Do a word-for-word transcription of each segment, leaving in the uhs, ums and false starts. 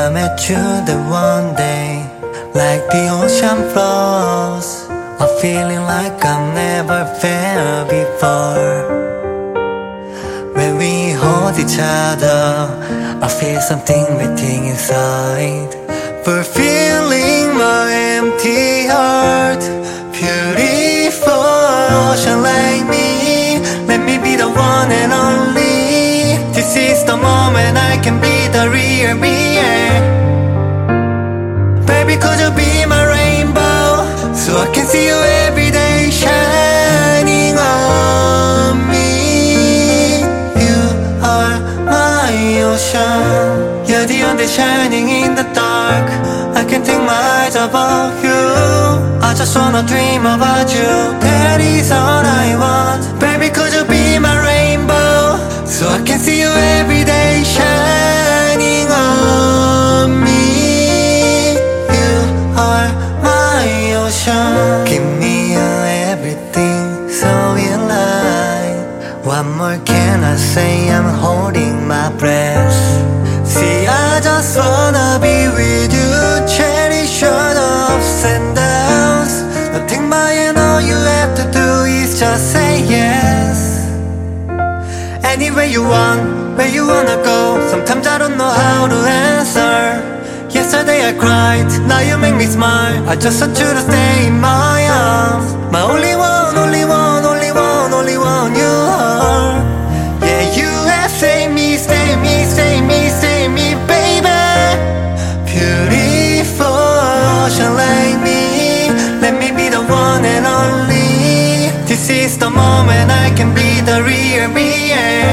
met you the one day, like the ocean flows, a feeling like I've never felt before. When we hold each other, I feel something waiting inside, fulfilling my empty heart. Beautiful ocean like me, let me be the one and only. This is the moment I can be the real me, yeah. Baby, could you be my rainbow, so I can see you every day shining on me. You are my ocean, you're the only shining in the dark. I can't take my eyes above you, I just wanna dream about you. That is all I want. Baby, could you be my rainbow, so I can see you every day shining on me. You are my ocean, give me your everything, so in line. What more can I say, I'm holding my breath. See, I just wanna be with you, cherish your ups and downs. Nothing but you know you have to do is just say yes. Anywhere you want, where you wanna go, sometimes I don't know how to answer. Yesterday I cried, now you make me smile, I just want you to stay in my arms. My only one, only one, only one, only one you are. Yeah, you have saved me, saved me, saved me, saved me, baby. Beautiful ocean like me, let me be the one and only. This is the moment I can be the real me, yeah.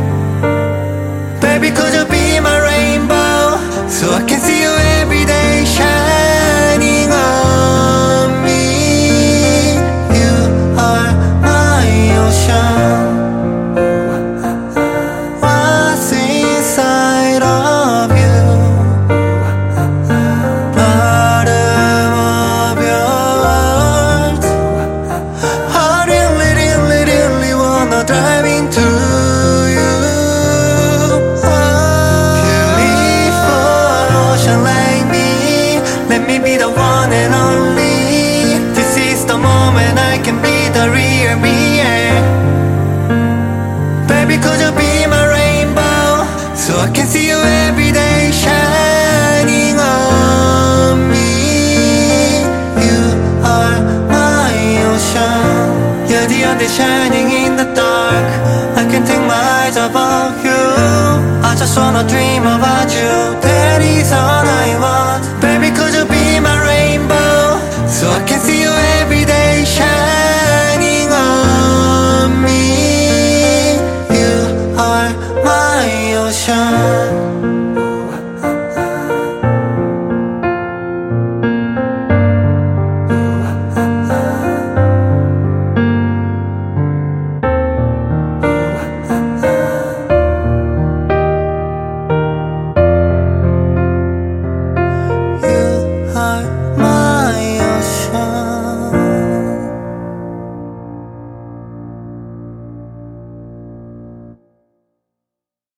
Baby, could you be my rainbow, so I can see you every day shining on me. You are my ocean, what's inside of you, bottom of your heart. I really, really, really wanna dive into you. Beautiful ocean like me, let me be the one and only. This is the moment I can be the real me, yeah. Baby, could you be my rainbow, so I can see you every day shining on me. You are my ocean, you're the only shining in the dark. I can't take my eyes above you, I just wanna dream